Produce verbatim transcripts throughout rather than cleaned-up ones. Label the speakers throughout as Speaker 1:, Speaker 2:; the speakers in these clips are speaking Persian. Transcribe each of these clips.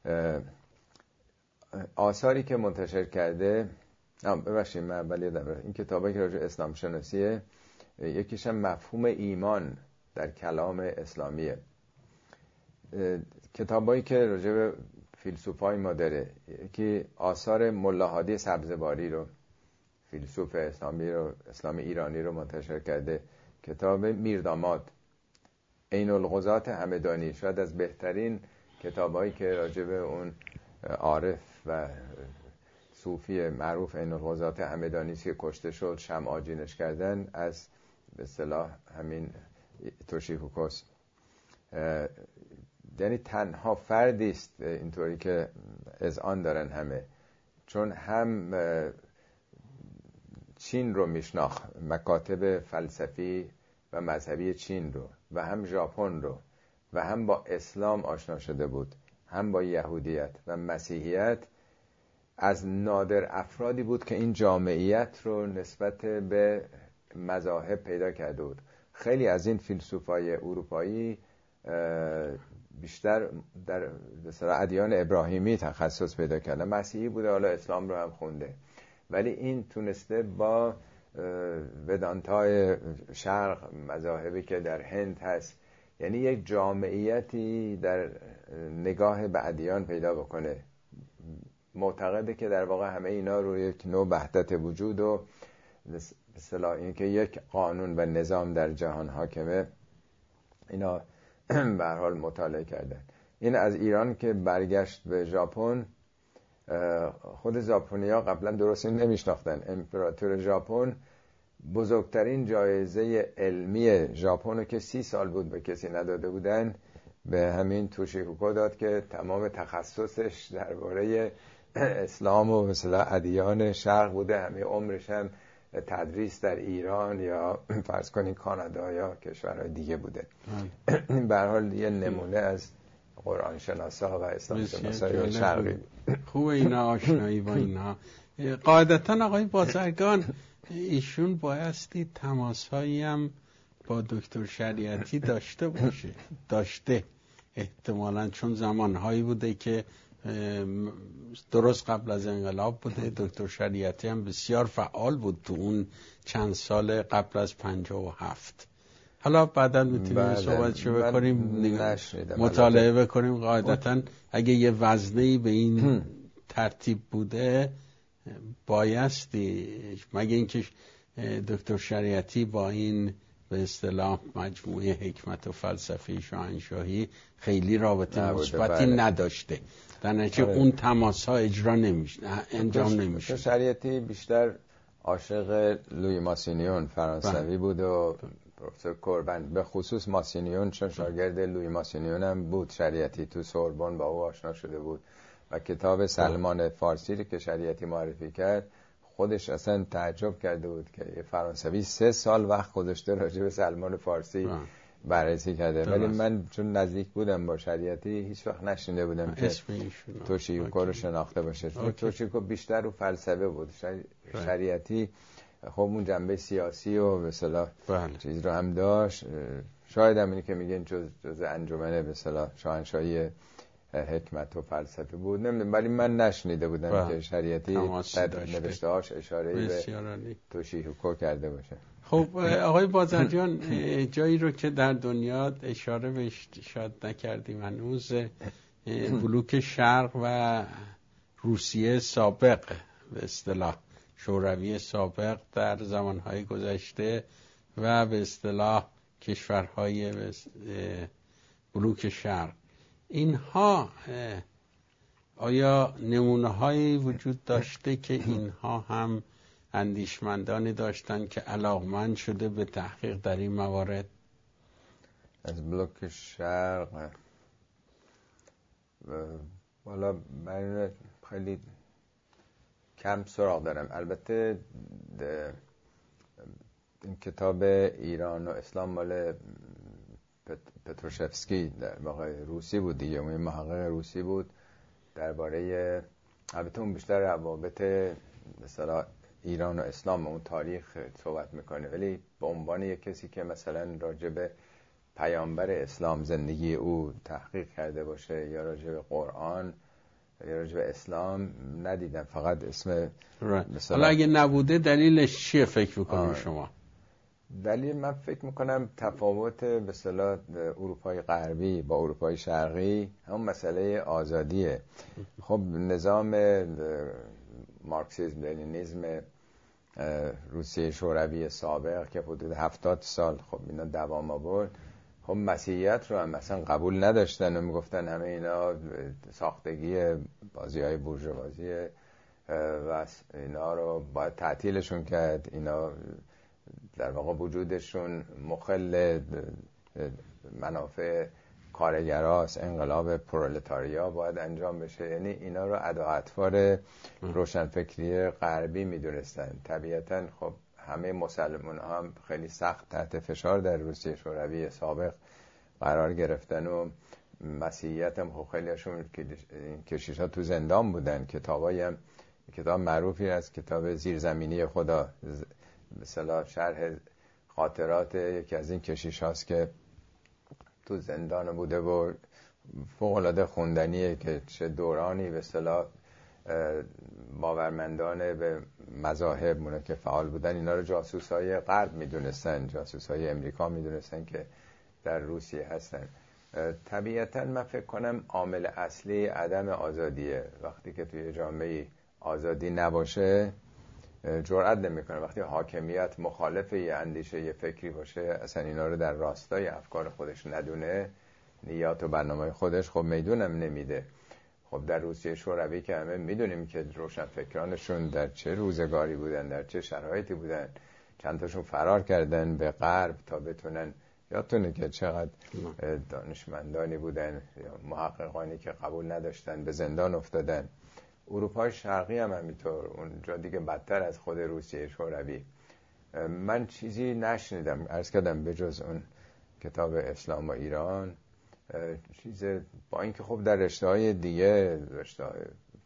Speaker 1: آثاری که منتشر کرده، ببخشید من اول یادم رفت این کتابی که راجع به اسلام شناسیه، یکیش هم مفهوم ایمان در کلام اسلامیه. کتابایی که راجع به فیلسوفای ما داره، یکی آثار ملا هادی سبزواری رو، فیلسوف اسلامی رو، اسلام ایرانی رو منتشر کرده. کتاب میرداماد، عین الغزات همدانی، شاید از بهترین کتابایی که راجع به اون عارف و صوفی معروف عین الغزات همدانی که کشته شد، شمع آجینش کردن، از به اصطلاح همین توشیکوکوس. یعنی تنها فردی است اینطوری که اذعان دارن همه، چون هم چین رو میشناخت، مکاتب فلسفی و مذهبی چین رو، و هم ژاپن رو، و هم با اسلام آشنا شده بود، هم با یهودیت و مسیحیت. از نادر افرادی بود که این جامعیت رو نسبت به مذاهب پیدا کرده بود. خیلی از این فیلسوفای اروپایی بیشتر در مثلا ادیان ابراهیمی تخصص پیدا کردن، مسیحی بوده، حالا اسلام رو هم خونده، ولی این تونسته با ودانتای شرق، مذاهبی که در هند هست، یعنی یک جامعیتی در نگاه به ادیان پیدا بکنه. معتقده که در واقع همه اینا رو یک نوع وحدت وجود و مثلا این که یک قانون و نظام در جهان حاکمه، اینا به هر حال مطالعه کردن. این از ایران که برگشت به ژاپن، خود ژاپنی‌ها قبلا درست نمیشناختن. امپراتور ژاپن بزرگترین جایزه علمی ژاپن رو که سی سال بود به کسی نداده بودن، به همین توشیکوکو داد که تمام تخصصش درباره اسلام و مثلا ادیان شرق بوده، همه عمرش هم تدریس در ایران یا فرض کنین کانادا یا کشورهای دیگه بوده. به هر حال یه نمونه از قرآن شناسا و اسلام شناسای شرقی.
Speaker 2: خوب اینا آشنایی با اینا. قاعدتا آقای بازرگان، ایشون بایستی تماسهایی هم با دکتر شریعتی داشته باشه، داشته احتمالاً، چون زمانهایی بوده که درست قبل از انقلاب بوده. دکتر شریعتی هم بسیار فعال بود تو اون چند سال قبل از پنجاه و هفت. حالا بعدا میتونیم صحبتشو بکنیم، مطالعه بکنیم. قاعدتا اگه یه وزنه‌ای به این ترتیب بوده بایستی، مگه اینکه دکتر شریعتی با این به اصطلاح مجموعه حکمت و فلسفه شاهنشاهی خیلی رابطه مثبتی نداشته، در نتیجه اون تماس ها اجرا نمیشه، انجام نمیشه.
Speaker 1: شریعتی بیشتر عاشق لوی ماسینیون فرانسوی بود و پروفسور کوربن، به خصوص ماسینیون، چون شاگرد لوی ماسینیون هم بود شریعتی، تو سوربن با او آشنا شده بود و کتاب سلمان فارسی رو که شریعتی معرفی کرد خودش اصلا تعجب کرده بود که یه فرانسوی سه سال وقت گذاشته راجع به سلمان فارسی بررسی کرده. ولی من چون نزدیک بودم با شریعتی هیچ وقت نشنیده بودم که توشیکوکو رو شناخته باشه. توشیکوکو بیشتر رو فلسفه بود، شریعتی خب اون جنبه سیاسی و به اصطلاح چیز رو هم داشت. شاید هم اینی که میگن جز جز انجمن به اصطلاح شاهنشاهی حکمت و فلسفه بود، نمیدونم، ولی من نشنیده بودم با. که شریعتی در نوشته‌هاش اشاره‌ای به توشیکوکو کرده باشه.
Speaker 2: خب آقای بازرگان، جایی رو که در دنیا اشاره بهش شاید نکردیم هنوز، بلوک شرق و روسیه سابق، به اصطلاح شوروی سابق در زمانهای گذشته، و به اصطلاح کشورهای بلوک شرق، اینها آیا نمونه هایی وجود داشته که اینها هم اندیشمندانی داشتن که علاقمند شده به تحقیق در این موارد؟
Speaker 1: از بلوک شرق والا من خیلی کم سراغ دارم. البته این کتاب ایران و اسلام مال پتروشفسکی در واقع روسی بود دیگه، اون محقق روسی بود، درباره، البته اون بیشتر روابط مثلا ایران و اسلام و اون تاریخ صحبت میکنه، ولی به عنوان یک کسی که مثلا راجع به پیامبر اسلام زندگی او تحقیق کرده باشه یا راجع به قرآن راجع به اسلام ندیدم، فقط اسم
Speaker 2: مثلا. حالا اگه نبوده دلیلش چیه فکر میکنید شما؟
Speaker 1: دلیل من فکر میکنم تفاوت به اصطلاح اروپای غربی با اروپای شرقی همون مسئله آزادیه. خب نظام مارکسیسم لنینیسم روسیه شوروی سابق که حدود هفتاد سال خب اینا دوام آورد، خب مسیحیت رو هم مثلا قبول نداشتن و میگفتن همه اینا ساختگی بازی های بورژوازیه و اینا رو باید تعطیلشون کرد، اینا در واقع وجودشون مخل منافع کارگراست، انقلاب پرولتاریا باید انجام بشه. یعنی اینا رو ادا اطوار روشنفکری غربی میدونستن. طبیعتا خب همه مسلمان ها هم خیلی سخت تحت فشار در روسیه شوروی سابق قرار گرفتن و مسیحیت هم خب خیلی هاشون کشیش ها تو زندان بودن. کتابایی هم کتاب معروفی از کتاب زیرزمینی خدا، مثلا شرح خاطرات یکی از این کشیش هاست که تو زندان بوده و فوق‌العاده خوندنیه که چه دورانی به اصطلاح باورمندانه به مذاهب مونه که فعال بودن اینا رو جاسوسای غرب میدونستن، جاسوسای امریکا میدونستن که در روسیه هستن. طبیعتا من فکر کنم عامل اصلی عدم آزادیه. وقتی که توی جامعه آزادی نباشه جرئت نمیکنه، وقتی حاکمیت مخالف یه اندیشه یه فکری باشه اصلا اینا رو در راستای افکار خودش ندونه، نیات و برنامه خودش، خب میدونم نمیده. خب در روسیه شوروی که همه میدونیم که روشنفکرانشون در چه روزگاری بودن، در چه شرایطی بودن، چند تاشون فرار کردن به غرب تا بتونن، یادتونه که چقدر دانشمندانی بودن یا محققانی که قبول نداشتن به زندان افتادن. اروپای شرقی هم همینطور، اونجا دیگه بدتر از خود روسیه شوروی. من چیزی نشنیدم عرض کردم به جز اون کتاب اسلام و ایران، چیز با اینکه خب در رشته‌های دیگه، رشته‌های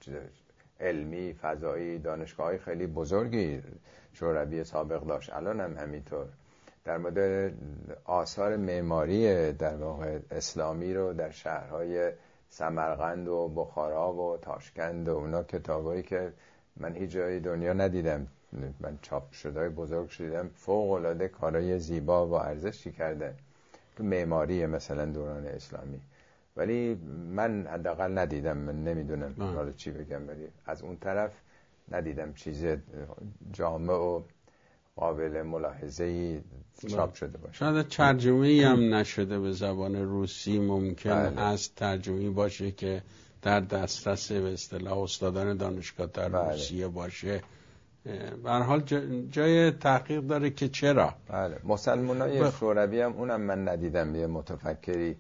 Speaker 1: علمی فضایی دانشگاه‌های خیلی بزرگی شوروی سابق داشت، الان هم همینطور. در مورد آثار معماری در واقع اسلامی رو در شهرهای سمرقند و بخارا و تاشکند و اونا کتابایی که من هیچ جای دنیا ندیدم، من چاپ شده‌های بزرگ شدیدم، فوق‌العاده کارهای زیبا و ارزشی کردن تو معماری مثلا دوران اسلامی، ولی من حداقل ندیدم. من نمیدونم حالا چی بگم، ولی از اون طرف ندیدم چیز جامع و قابل ملاحظه‌ای چاپ شده باشه.
Speaker 2: شاید ترجمه‌ای هم نشده به زبان روسی، ممکن بله. است ترجمه‌ای باشه که در دسترس به اصطلاح استادان دانشگاه در بله. روسیه باشه. به هر حال جای تحقیق داره که چرا.
Speaker 1: بله. مسلمانای بخ... شوروی هم اونم من ندیدم، یه متفکری،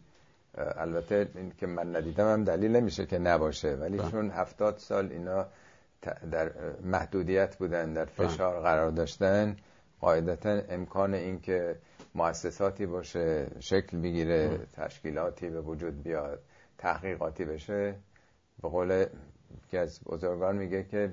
Speaker 1: البته این که من ندیدم هم دلیل نمیشه که نباشه، ولی بله. چون هفتاد سال اینا در محدودیت بودن، در فشار بله. قرار داشتن، قاعدتا امکان این که مؤسساتی باشه، شکل بگیره، بله. تشکیلاتی به وجود بیاد، تحقیقاتی بشه، به قول که از بزرگان میگه که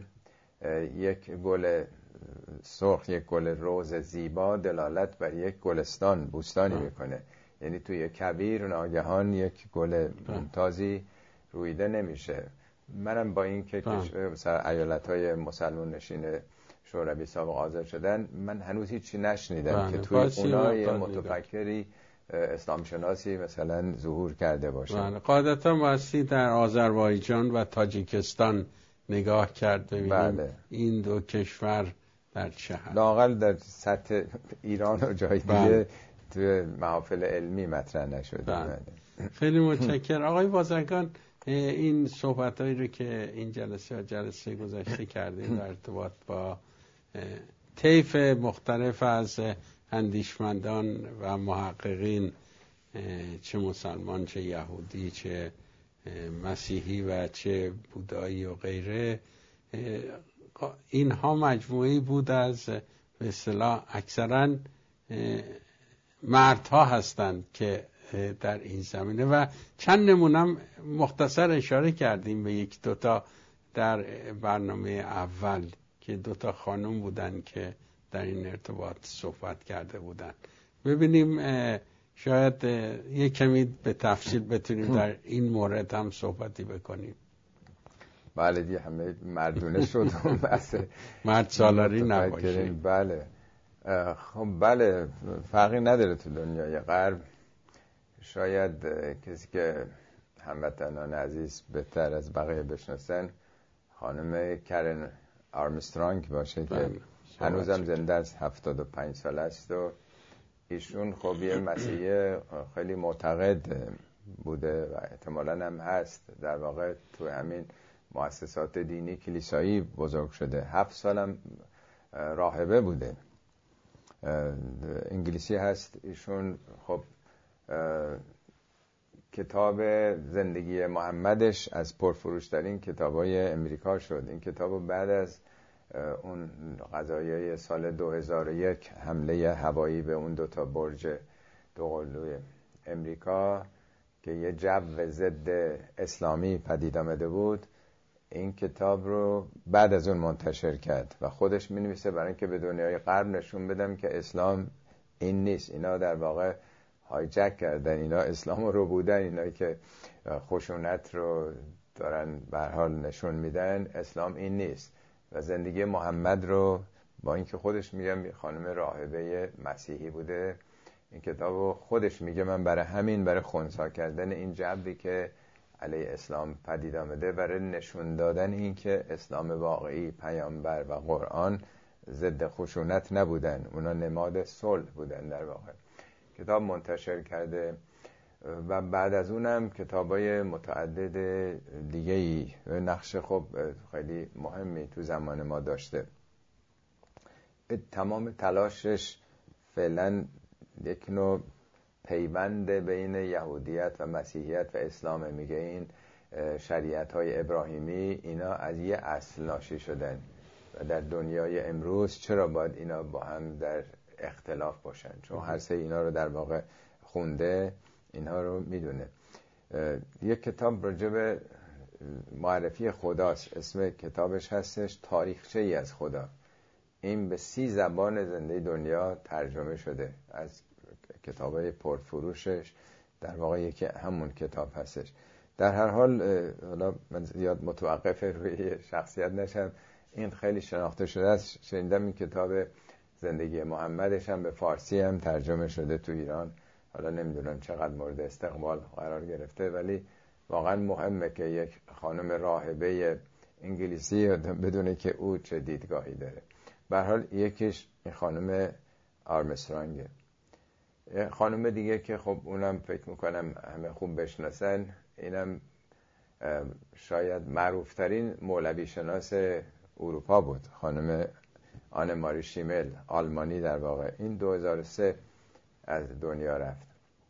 Speaker 1: یک گل سرخ، یک گل روز زیبا دلالت بر یک گلستان، بوستانی میکنه. یعنی توی یک کویر ناگهان یک گل ممتازی رویده نمیشه. منم با این که مثلا ایالت‌های مسلمان نشین شوروی سابق آزاد شدن، من هنوز هیچی نشنیدم که توی اونها یه متفکری اسلام شناسی مثلا ظهور کرده باشه.
Speaker 2: بله. قاعدتا واسه در آذربایجان و تاجیکستان نگاه کرد ببینیم بله. این دو کشور در چه حال،
Speaker 1: لااقل در سطح ایران و جای دیگه بله. توی محافل علمی مطرح نشده.
Speaker 2: بله. خیلی متشکرم آقای بازرگان. این صحبتایی رو که این جلسه و جلسه گذشته کردیم در ارتباط با طیف مختلف از اندیشمندان و محققین، چه مسلمان چه یهودی چه مسیحی و چه بودایی و غیره، اینها مجموعی بود از به اصطلاح اکثرا مردها هستند که در این زمینه، و چند نمونم مختصر اشاره کردیم به یک دوتا در برنامه اول که دوتا خانم بودن که در این ارتباط صحبت کرده بودن. ببینیم شاید یک کمی به تفصیل بتونیم در این مورد هم صحبتی بکنیم.
Speaker 1: بله دیگه همه مردونه شد و بس
Speaker 2: مرد سالاری نباشه.
Speaker 1: بله خب بله فرقی نداره تو دنیای غرب. شاید کسی که هموطنان عزیز بهتر از بقیه بشناسن خانم کرن آرمسترانگ باشه که هنوزم زنده است، هفتاد و پنج سال است و ایشون خب یه مسیحی خیلی معتقد بوده و احتمالاً هم هست. در واقع تو همین مؤسسات دینی کلیسایی بزرگ شده. هفت سالم راهبه بوده. انگلیسی هست ایشون. خب کتاب زندگی محمدش از پرفروشترین کتابای امریکا شد. این کتاب بعد از اون قضایای سال دو هزار و یک حمله هوایی به اون دوتا برج دوقلوی امریکا که یه جو ضد اسلامی پدید آمده بود، این کتاب رو بعد از اون منتشر کرد و خودش می نویسه برای اینکه به دنیای غرب نشون بدم که اسلام این نیست، اینا در واقع هایجک کردن، اینا اسلام رو بودن، اینا که خشونت رو دارن به هر حال نشون میدن، اسلام این نیست. و زندگی محمد رو با اینکه خودش میگم خانم راهبه مسیحی بوده، این کتابو خودش میگه من برای همین، برای خنثی کردن این جبری که علیه اسلام پدید آمده، برای نشون دادن این که اسلام واقعی، پیامبر و قرآن ضد خشونت نبودن، اونا نماد صلح بودن در واقع. کتاب منتشر کرده و بعد از اونم کتابای متعدد دیگه‌ای نقش خب خیلی مهمی تو زمان ما داشته. تمام تلاشش فعلا یک نوع پیوند بین یهودیت و مسیحیت و اسلام. میگه این شریعت‌های ابراهیمی اینا از یه اصل ناشی شدن و در دنیای امروز چرا باید اینا با هم در اختلاف باشن؟ چون هر سه اینا رو در واقع خونده، اینها رو میدونه. یک کتاب راجع به معرفی خداست، اسم کتابش هستش تاریخچه ای از خدا. این به سی زبان زنده دنیا ترجمه شده. از کتابای پرفروشش در واقع یکی همون کتاب هستش. در هر حال حالا من زیاد متوقف روی شخصیت نشم، این خیلی شناخته شده است. شنیدم این کتاب زندگی محمدش هم به فارسی هم ترجمه شده تو ایران. حالا نمیدونم چقدر مورد استقبال قرار گرفته، ولی واقعا مهمه که یک خانم راهبه انگلیسی بدونه که او چه دیدگاهی داره. به هر حال یکیش این خانم آرمسترانگه. خانم دیگه که خب اونم فکر میکنم همه خوب بشناسن، اینم شاید معروفترین مولوی شناس اروپا بود، خانم آنه ماری شیمل، آلمانی در واقع. این دو هزار و سه از دنیا رفت.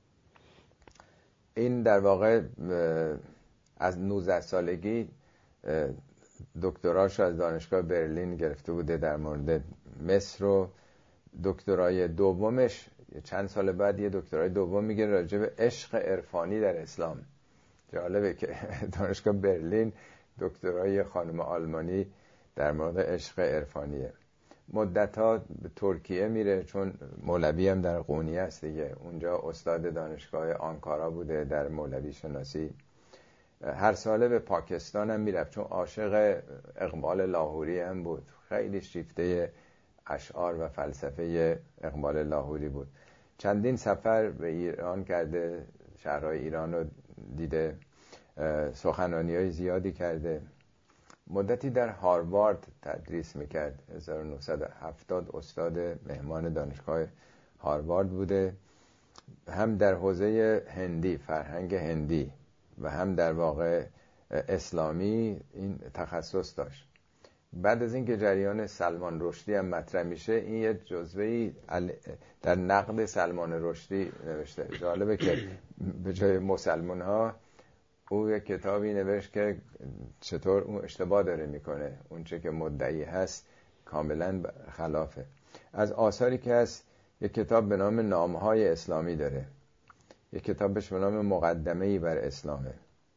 Speaker 1: این در واقع از نوزده سالگی دکتراش از دانشگاه برلین گرفته بوده در مورد مصر و دکترای دومش چند سال بعد یه دکترای دوم میگه راجع به عشق عرفانی در اسلام. جالبه که دانشگاه برلین دکترای خانم آلمانی در مورد عشق عرفانیه. مدت‌ها به ترکیه میره چون مولوی هم در قونیه است دیگه، اونجا استاد دانشگاه آنکارا بوده در مولوی شناسی. هر ساله به پاکستان هم میرفت چون عاشق اقبال لاهوری هم بود. خیلی شیفته اشعار و فلسفه اقبال لاهوری بود. چندین سفر به ایران کرده، شهرهای ایران رو دیده، سخنرانی‌های زیادی کرده. مدتی در هاروارد تدریس میکرد. هزار و نهصد و هفتاد استاد مهمان دانشگاه هاروارد بوده، هم در حوزه هندی، فرهنگ هندی، و هم در واقع اسلامی این تخصص داشت. بعد از اینکه جریان سلمان رشدی هم مطرح میشه، این یه جزوه‌ای در نقد سلمان رشدی نوشته. جالبه که به جای مسلمان ها او یک کتابی نوشت که چطور اون اشتباه داره میکنه، اون چه که مدعی هست کاملا خلافه. از آثاری که هست یک کتاب به نام نامهای اسلامی داره، یک کتابش به نام مقدمه‌ای بر اسلامه،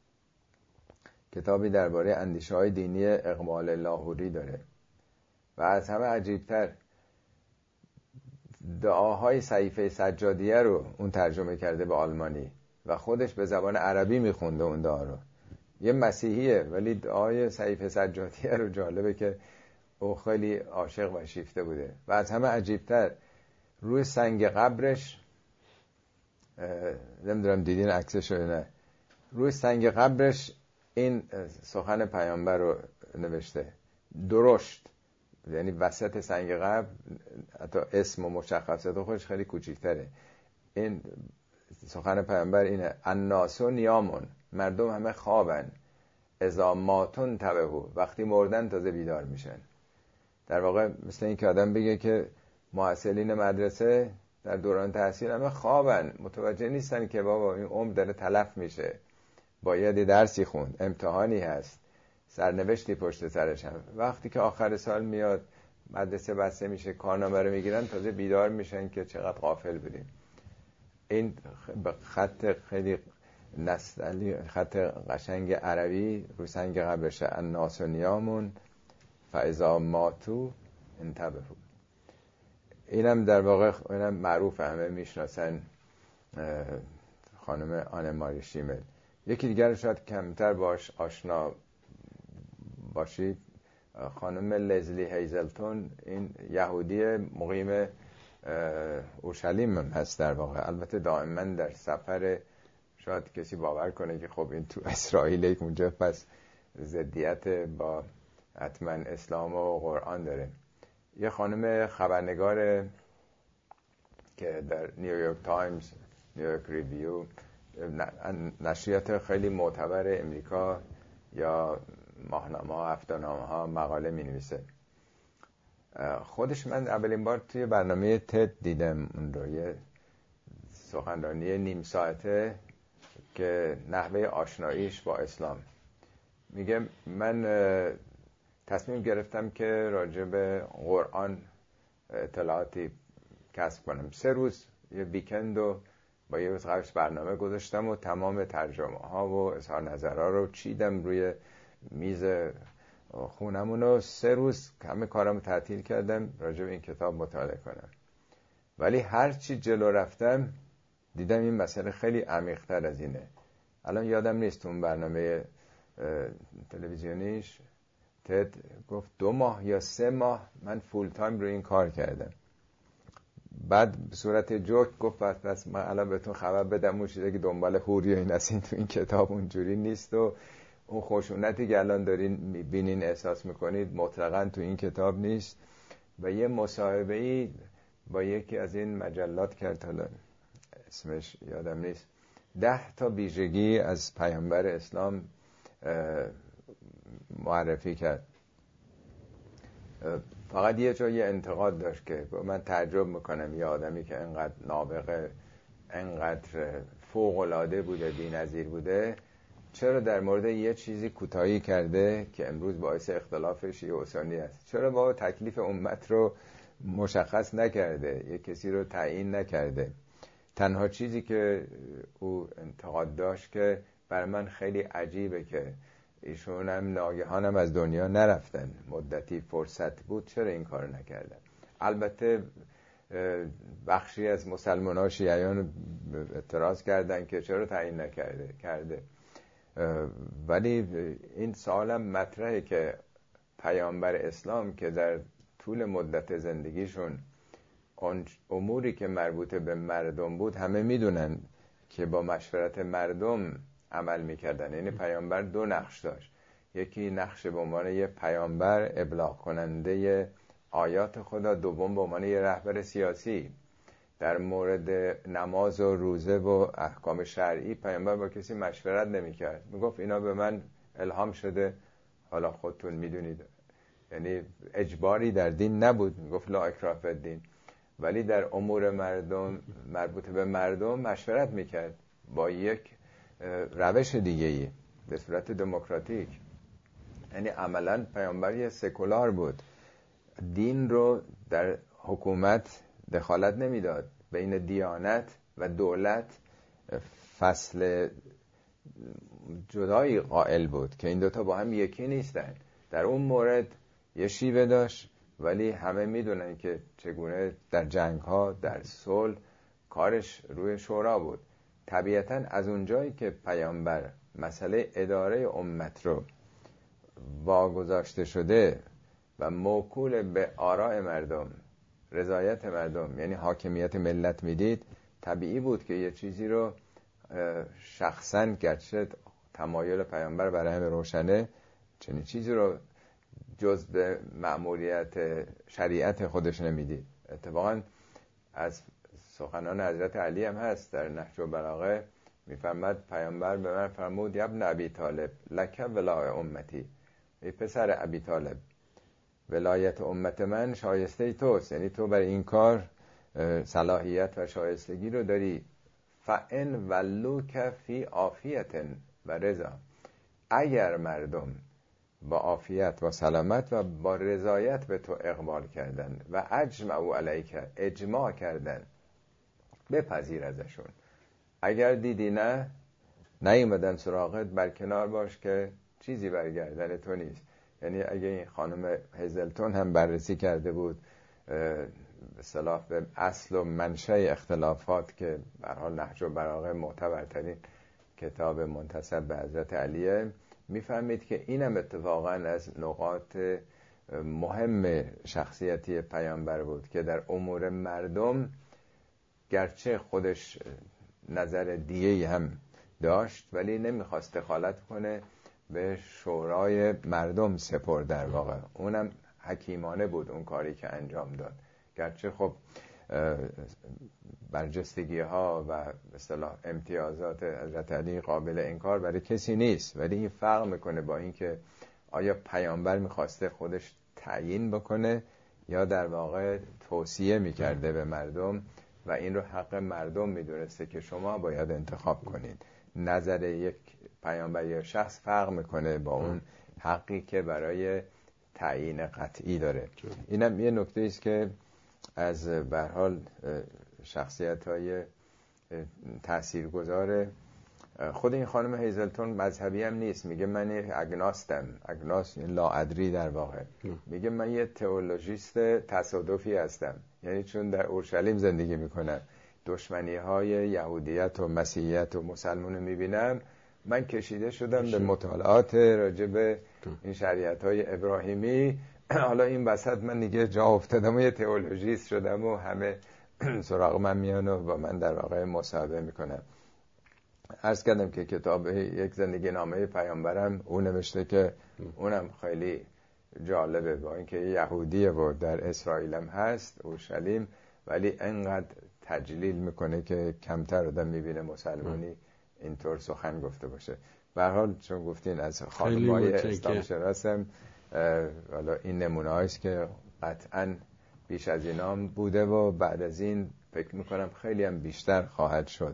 Speaker 1: کتابی درباره اندیشه‌های دینی اقبال لاهوری داره، و از همه عجیبتر دعاهای صحیفه سجادیه رو اون ترجمه کرده به آلمانی و خودش به زبان عربی میخونده اون دعا رو. یه مسیحیه ولی دعای سیف سجادیه رو جالبه که او خیلی عاشق و شیفته بوده. و از همه عجیبتر روی سنگ قبرش، نمیدونم دیدین عکسش رو نه، روی سنگ قبرش این سخن پیامبر رو نوشته، درشت، یعنی وسط سنگ قبر، حتی اسم و مشخصات خودش خیلی کوچیک‌تره. این سخن پیامبر اینه: الناس نیامون، مردم همه خوابن، اذا ماتون تبهو، وقتی مردن تازه بیدار میشن. در واقع مثل این که آدم بگه که معسلین مدرسه در دوران تحصیل همه خوابن، متوجه نیستن که بابا این عمر داره تلف میشه، باید درسی خوند، امتحانی هست، سرنوشتی پشت سرش هم. وقتی که آخر سال میاد، مدرسه بسته میشه، کارنامه رو میگیرن، تازه بیدار میشن که چقدر غافل بودیم. این خط خیلی نستعلی، خط قشنگ عربی رو سنگ قبرشه: الناس نیامون فاذا ماتوا انتبهوا. اینم در واقع اینم معروف، همه میشناسن، خانم آنه ماری شیمل. یکی دیگر شاید کمتر باش آشنا باشید، خانم لزلی هیزلتون، این یهودی مقیم اورشلیم هست در واقع. البته دائما در سفر، شاید کسی باور کنه که خب این تو اسرائیل اونجا پس ضدیت با حتما اسلام و قرآن داره. یه خانم خبرنگار که در نیویورک تایمز، نیویورک ریویو، نشریات خیلی معتبر امریکا یا ماهنامه ها، هفته‌نامه ها مقاله می نویسه. خودش من اولین بار توی برنامه تد دیدم اون رو، یه سخنرانی نیم ساعته که نحوه آشناییش با اسلام. میگه من تصمیم گرفتم که راجع به قرآن اطلاعاتی کسب کنم. سه روز یه ویکند و با یه روز قبلش برنامه گذاشتم و تمام ترجمه ها و اظهار نظرها رو چیدم روی میز خونمون و سه روز همه کارم تعطیل کردم راجع به این کتاب مطالعه کنم. ولی هر چی جلو رفتم دیدم این مسئله خیلی عمیق‌تر از اینه. الان یادم نیست اون برنامه تلویزیونیش تد گفت دو ماه یا سه ماه من فول تایم رو این کار کردم. بعد به صورت جوک گفت پس من الان بهتون خبر بدم اون چیزی که دنبال حوری و این اصلا تو این کتاب اونجوری نیست و اون خشونتی که الان دارین میبینین احساس میکنید مطلقاً تو این کتاب نیست. و یه مصاحبه‌ای با یکی از این مجلات کرد، حالا اسمش یادم نیست، ده تا ویژگی از پیامبر اسلام معرفی کرد. فقط یه جا یه انتقاد داشت که من تعجب میکنم یه آدمی که انقدر نابغه، انقدر فوق‌العاده بوده، بی‌نظیر بوده، چرا در مورد یه چیزی کوتاهی کرده که امروز باعث اختلاف شیعه و سنی است؟ چرا با تکلیف امت رو مشخص نکرده، یه کسی رو تعیین نکرده؟ تنها چیزی که او انتقاد داشت که بر من خیلی عجیبه که ایشون هم ناگهانم از دنیا نرفتن، مدتی فرصت بود، چرا این کار نکردن؟ البته بخشی از مسلمان ها شیعیان اعتراض کردن که چرا تعیین نکرده کرده. ولی این سوالم مطرحه که پیامبر اسلام که در طول مدت زندگیشون اون اموری که مربوط به مردم بود همه میدونن که با مشورت مردم عمل میکردن. یعنی پیامبر دو نقش داشت، یکی نقش به عنوان یه پیامبر ابلاغ کننده آیات خدا، دوم به عنوان یه رهبر سیاسی. در مورد نماز و روزه و احکام شرعی پیامبر با کسی مشورت نمیکرد، میگفت اینا به من الهام شده، حالا خودتون میدونید. یعنی اجباری در دین نبود، میگفت لا اکراه فی الدین. ولی در امور مردم مربوط به مردم مشورت میکرد با یک روش دیگه‌ای به صورت دموکراتیک. یعنی عملاً پیامبر یه سکولار بود، دین رو در حکومت دخالت نمیداد. بین دیانت و دولت فصل جدایی قائل بود که این دوتا با هم یکی نیستن. در اون مورد یه شیوه داشت، ولی همه میدونن که چگونه در جنگ ها، در صلح کارش روی شورا بود. طبیعتاً از اونجایی که پیامبر مسئله اداره امت رو واگذاشته شده و موکول به آراء مردم، رضایت مردم، یعنی حاکمیت ملت میدید، طبیعی بود که یه چیزی رو شخصا، گرچه تمایل پیامبر برای همه روشنه، چنین چیزی رو جز به مأموریت شریعت خودش نمیدید. اتفاقا از سخنان حضرت علی هم هست در نهج البلاغه، میفرماد پیامبر به من فرمود یا ابن ابی طالب لک ولای امتی، ای پسر ابی طالب، ولایت امت من شایسته ای توست، یعنی تو برای این کار صلاحیت و شایستگی رو داری. فان ولوک فی عافیت و رضا، اگر مردم با عافیت و سلامت و با رضایت به تو اقبال کردن و اجمعوا علیک، اجماع کردن، بپذیر ازشون. اگر دیدی نه نیومدن سراغت، برکنار باش که چیزی برگردن تو نیست. یعنی اگه این خانم هیزلتون هم بررسی کرده بود به اصطلاح به اصل و منشأ اختلافات که به هر حال نهج البلاغه معتبرترین کتاب منتسب به حضرت علیه، میفهمید که اینم اتفاقا از نقاط مهم شخصیتی پیامبر بود که در امور مردم گرچه خودش نظر دیگه هم داشت ولی نمیخواست دخالت کنه، به شورای مردم سپرد. در واقع اونم حکیمانه بود اون کاری که انجام داد، گرچه خب برجستگی ها و به اصطلاح امتیازات حضرت علی قابل انکار برای کسی نیست، ولی این فرق میکنه با اینکه آیا پیامبر میخواسته خودش تعیین بکنه یا در واقع توصیه میکرده به مردم و این رو حق مردم میدونسته که شما باید انتخاب کنید. نظر یک پیامبر یا شخص فرق میکنه با اون حقی که برای تعیین قطعی داره. اینم یه نکته است که از به هر حال شخصیت‌های تاثیرگذار خود این خانم هیزلتون. مذهبی هم نیست، میگه من اگناستم، اگناست لاادری در واقع، میگه من یه تئولوژیست تصادفی هستم، یعنی چون در اورشلیم زندگی میکنم دشمنی های یهودیت و مسیحیت و مسلمان رو میبینم، من کشیده شدم به مطالعات راجع به این شریعت های ابراهیمی، حالا این وسط من دیگه جا افتادم و یه تئولوژیست شدم و همه سراغ من میان و با من در واقع مصاحبه میکنم. عرض کردم که کتاب یک زندگی نامه پیامبرم اون نوشته که اونم خیلی جالبه، با اینکه یهودیه و در اسرائیل هم هست اورشلیم، ولی انقدر تجلیل میکنه که کمتر آدم میبینه مسلمانی اینطور سخن گفته باشه. به هر حال چون گفتین از خانم‌های اسلام شناسم، حالا این نمونه هاییست که قطعاً بیش از اینام بوده و بعد از این فکر میکنم خیلی هم بیشتر خواهد شد،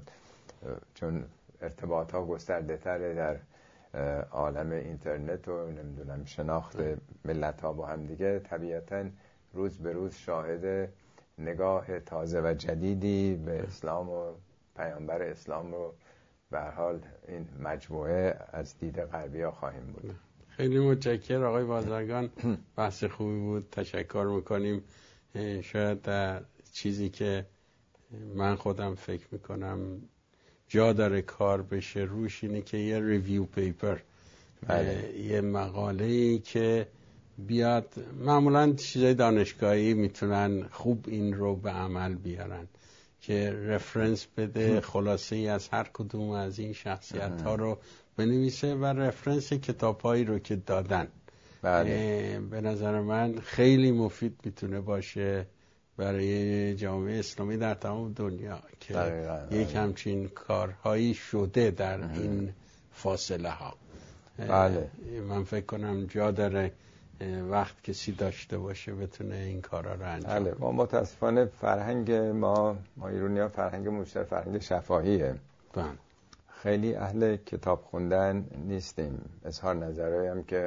Speaker 1: چون ارتباط ها گسترده تره در عالم اینترنت و نمیدونم شناخت ملت ها با هم دیگه. طبیعتاً روز به روز شاهد نگاه تازه و جدیدی به اسلام و پیامبر اسلام رو به هر حال این مجموعه از دید غربی ها خواهیم بود.
Speaker 2: خیلی متشکرم آقای بازرگان، بحث خوبی بود، تشکر میکنیم. شاید در چیزی که من خودم فکر میکنم جا داره کار بشه روش اینه که یه ریویو پیپر، یه مقاله‌ای که بیاد، معمولا چیزای دانشگاهی میتونن خوب این رو به عمل بیارن که رفرنس بده، خلاصه ای از هر کدوم از این شخصیت ها رو بنویسه و رفرنس کتاب هایی رو که دادن. بله. به نظر من خیلی مفید میتونه باشه برای جامعه اسلامی در تمام دنیا که دقیقا. یک همچین کارهایی شده در اه. این فاصله ها.
Speaker 1: بله.
Speaker 2: من فکر کنم جا داره وقت کسی داشته باشه بتونه این کارا رو انجام بده.
Speaker 1: بله. ما متاسفانه فرهنگ ما ما ایرانی ها فرهنگ مشترک، فرهنگ شفاهیه.
Speaker 2: بله.
Speaker 1: خیلی اهل کتاب خوندن نیستیم. اظهار نظرهایی هم که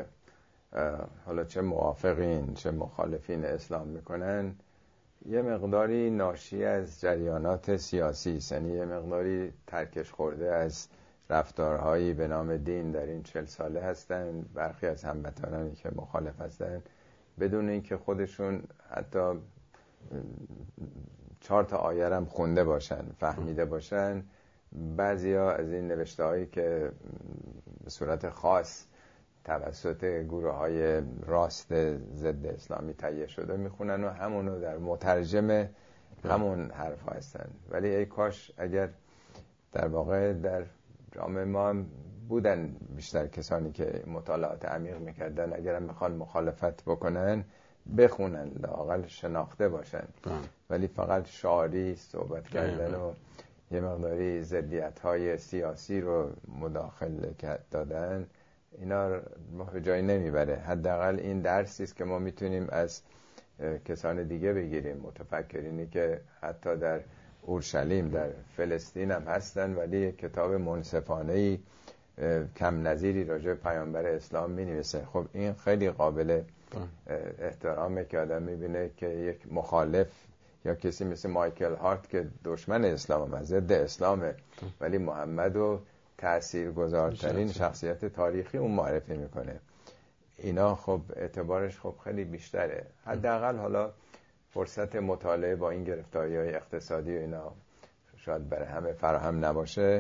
Speaker 1: حالا چه موافقین چه مخالفین اسلام میکنن یه مقداری ناشی از جریانات سیاسی است، یعنی یه مقداری ترکش خورده از رفتارهایی به نام دین در این چل ساله هستن. برخی از هموطنانی که مخالف هستن بدون اینکه خودشون حتی چهار تا آیه هم خونده باشن، فهمیده باشن، بعضیا از این نوشته هایی که به صورت خاص توسط گروه های راست ضد اسلامی تهیه شده میخونن و همونو در مترجم همون حرف ها هستن. ولی ای کاش اگر در واقع در جامعه ما بودن بیشتر کسانی که مطالعات عمیق میکردن، اگرم میخوان مخالفت بکنن بخونن، لااقل شناخته باشن. ولی فقط شعاری صحبت کردن و یه مقداری ضدیت های سیاسی رو مداخل دادن، اینا ما به جایی نمیبره. حداقل این درسی است که ما میتونیم از کسان دیگه بگیریم، متفکرینی که حتی در اورشلیم در فلسطین هم هستن ولی کتاب منصفانه‌ای کم نظیری راجع به پیامبر اسلام می‌نویسه. خب این خیلی قابل احترامه که آدم می‌بینه که یک مخالف یا کسی مثل مایکل هارت که دشمن اسلام هم ضد اسلامه ولی محمد و تأثیرگذارترین شخصیت تاریخی اون معرفی میکنه، اینا خب اعتبارش خب خیلی بیشتره. حداقل حالا فرصت مطالعه با این گرفتاری‌های اقتصادی و اینا شاید برای همه فراهم نباشه،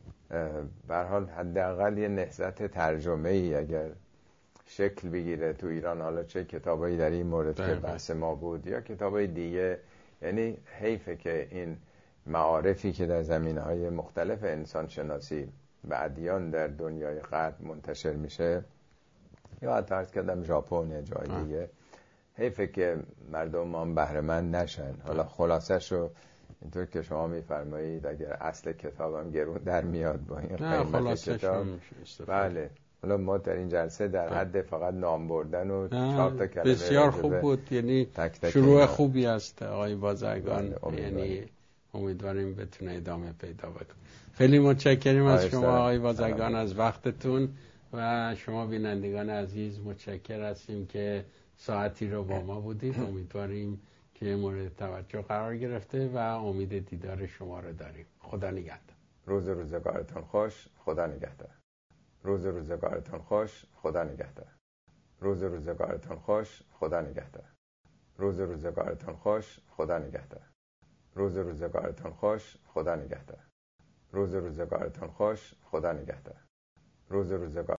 Speaker 1: به هر حال حداقل یه نهضت ترجمه‌ای اگر شکل بگیره تو ایران، حالا چه کتابایی در این مورد که بحث ما بود یا کتابای دیگه، یعنی حیفه که این معارفی که در زمینه‌های مختلف انسان شناسی و ادیان در دنیای غرب منتشر میشه یا حتی عرض کردم ژاپن یا جای دیگه، حیفه که مردم ما بهره مند نشن. حالا خلاصش رو اینطور که شما میفرمایید اگر اصل کتابم گرون در میاد با این قیمت کتاب، بله، حالا ما در این جلسه در حد فقط نام بردن و چهار تا کلمه
Speaker 2: بسیار خوب بود، یعنی تک تک شروع اینا. خوبی است آقای بازرگان، یعنی امیدواریم بتونه ادامه پیدا بکنه. خیلی متشکریم از شما آقای بازرگان از وقتتون و شما بینندگان عزیز متشکر هستیم که ساعتی رو با ما بودید. امیدواریم که مورد توجه قرار گرفته و امید دیدار شما رو داریم. خدا نگهدار.
Speaker 1: روز روزگارتون خوش. خدا نگهدار. روز روزگارتون خوش. خدا نگهدار. روز روزگارتون خوش. خدا نگهدار. روز روزگارتون خوش. خدا نگهدار. روز روزگارتون خوش. خدا نگهدار. روز روزگارتون خوش. خدا نگهدار. روز روزگار